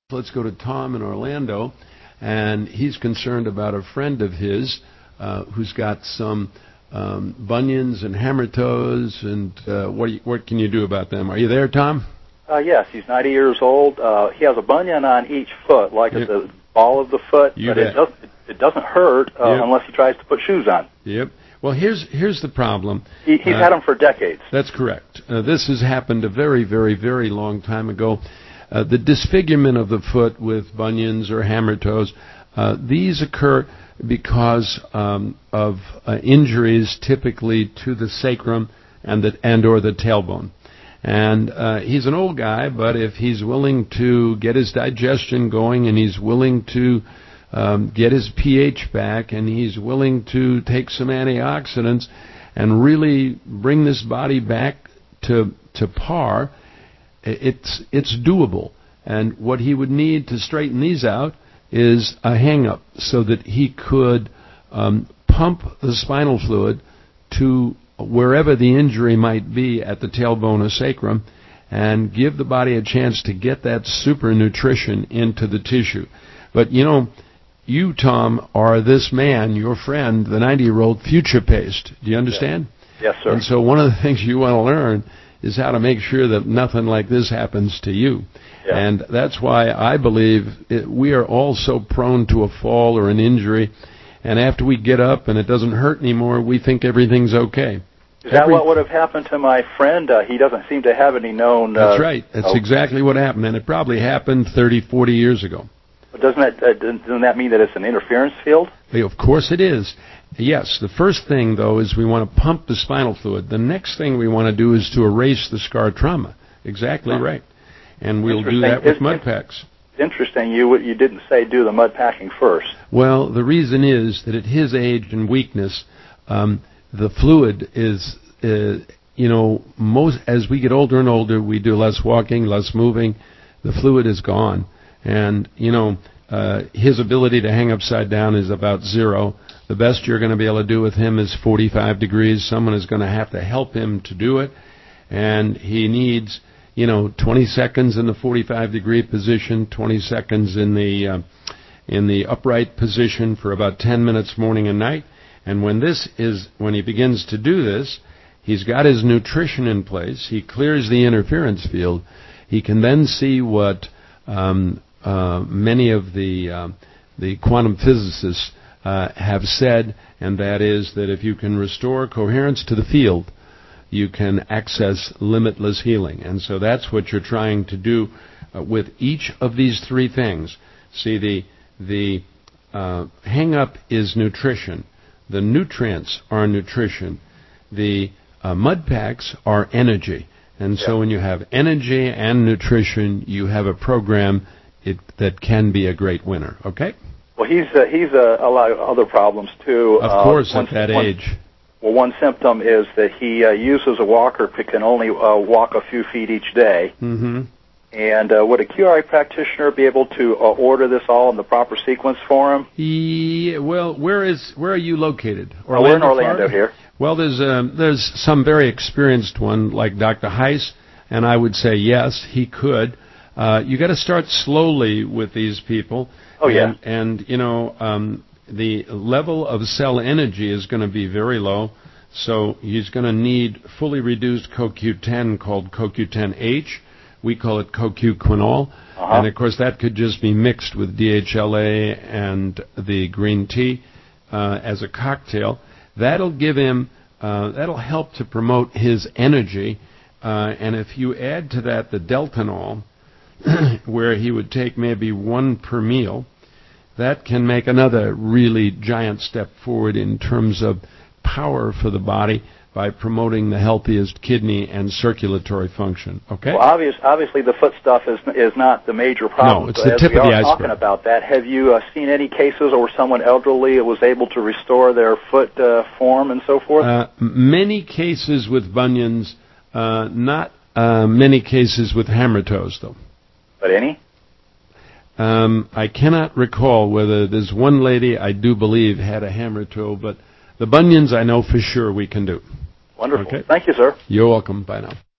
Let's go to Tom in Orlando, and he's concerned about a friend of his who's got some bunions and hammer toes, and what can you do about them? Are you there, Tom? Yes, he's 90 years old. He has a bunion on each foot, like at the ball of the foot, but it doesn't hurt unless he tries to put shoes on. Yep. Well, here's the problem. He's had them for decades. That's correct. This has happened a very, very, very long time ago. The disfigurement of the foot with bunions or hammer toes, these occur because of injuries typically to the sacrum and or the tailbone. And he's an old guy, but if he's willing to get his digestion going and he's willing to get his pH back and he's willing to take some antioxidants and really bring this body back to par, it's doable. And what he would need to straighten these out is a hang-up so that he could pump the spinal fluid to wherever the injury might be at the tailbone or sacrum and give the body a chance to get that super nutrition into the tissue. But, you, Tom, are this man, your friend, the 90-year-old, future-paced. Do you understand? Yes, sir. And so one of the things you want to learn is how to make sure that nothing like this happens to you. Yeah. And that's why I believe we are all so prone to a fall or an injury, and after we get up and it doesn't hurt anymore, we think everything's okay. Is that what would have happened to my friend? He doesn't seem to have any known... That's right. That's exactly what happened, and it probably happened 30, 40 years ago. But doesn't that mean that it's an interference field? Of course it is. Yes, the first thing, though, is we want to pump the spinal fluid. The next thing we want to do is to erase the scar trauma. Exactly right. And we'll do that with mud packs. Interesting. You didn't say do the mud packing first. Well, the reason is that at his age and weakness, the fluid is, most as we get older and older, we do less walking, less moving. The fluid is gone. And, his ability to hang upside down is about 0. The best you're going to be able to do with him is 45 degrees. Someone is going to have to help him to do it. And he needs, 20 seconds in the 45-degree position, 20 seconds in the upright position for about 10 minutes morning and night. And when he begins to do this, he's got his nutrition in place. He clears the interference field. He can then see what many of the quantum physicists have said, and that is that if you can restore coherence to the field, you can access limitless healing. And so that's what you're trying to do with each of these three things. See, the hang-up is nutrition. The nutrients are nutrition. The mud packs are energy. And so when you have energy and nutrition, you have a program that can be a great winner. Okay? Well, he's a lot of other problems, too. Of course, at that age. Well, one symptom is that he uses a walker but can only walk a few feet each day. Mm-hmm. And would a QRI practitioner be able to order this all in the proper sequence for him? Yeah, well, where are you located? We're in Orlando here. Well, there's some very experienced one like Dr. Heiss, and I would say yes, he could. You got to start slowly with these people. Oh yeah. And the level of cell energy is going to be very low, so he's going to need fully reduced CoQ10 called CoQ10H. We call it CoQ-Quinol, and of course that could just be mixed with DHLA and the green tea as a cocktail. That'll give him, that'll help to promote his energy, and if you add to that the Deltanol, where he would take maybe 1 per meal, that can make another really giant step forward in terms of power for the body by promoting the healthiest kidney and circulatory function. Okay? Well, obviously the foot stuff is not the major problem. No, it's the tip of the iceberg. Talking about that, have you seen any cases where someone elderly was able to restore their foot form and so forth? Many cases with bunions, not many cases with hammer toes, though. But any? I cannot recall whether there's one lady I do believe had a hammer toe, but the bunions I know for sure we can do. Wonderful. Okay. Thank you, sir. You're welcome. Bye now.